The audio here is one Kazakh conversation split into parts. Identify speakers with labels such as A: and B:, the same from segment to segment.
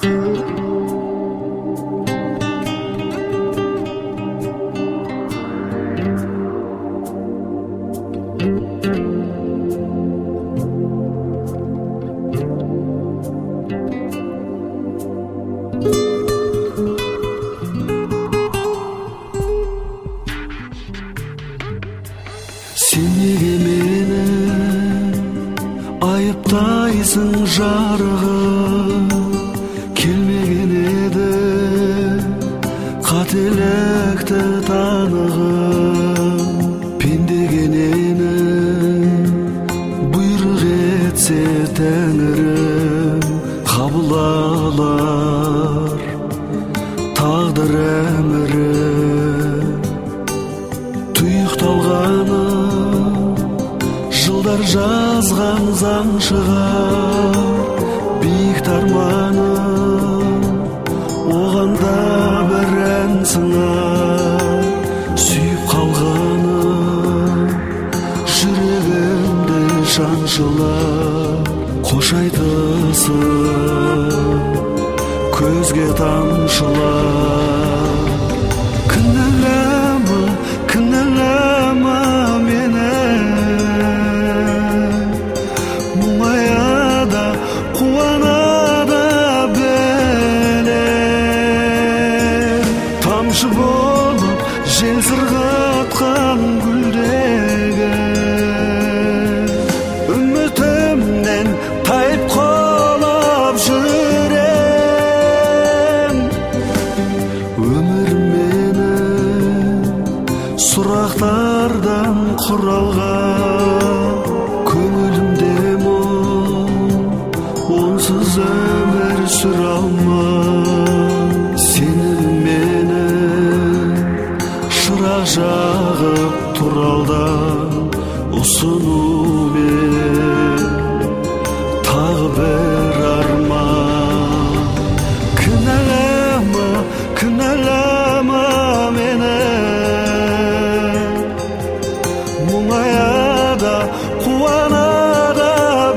A: Сен неге мені айыптайсың жарығым, келмеген еді қателікті танығым. Пендеген ені бұйрық етсе Тәңірім, қабыл алар тағдыр әмірі. Тұйықталғаны жылдар жазған заң шығар, биік тарманым оған да бір ән сыңар. Сүйіп қалғаным жүрегімді шаншылар, қош айтысың көзге тамшылар. Кінәлама, кінәлама мені, мұңаяда қуанада білем. Тамшы болып жел сырғатқан гүлдегі үмітімнен тайып қалап жүрем. Өмір мені сұрақтардан құралған, көңілімде мұң, онсыз өмір сүре алмам. Сені мені шырақ жағып тұралдан ұсынумен тағы бір арман. Кінәлама, кінәлама мені, мұңаяда қуанада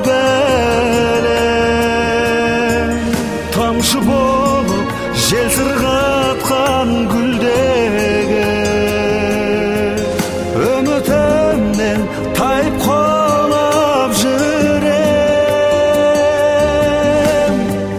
A: білем. Тамшы болып жел сырғатқан гүлдегі үмітімнен тайып қалап жүрем.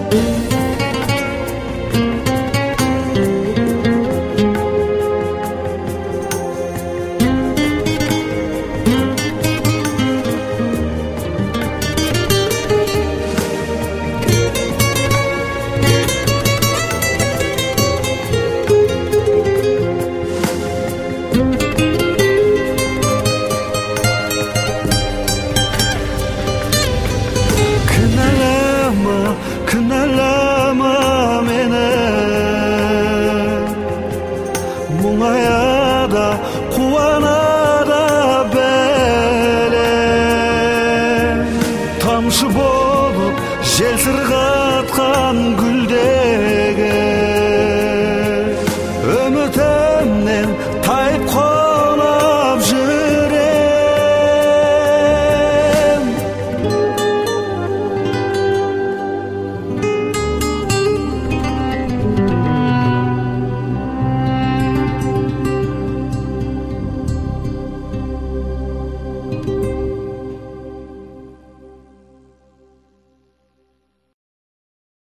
A: Кінәлама, кінәлама мені, мұңаяда қуанада білем. Тамшы болып жел сырғатқан гүлде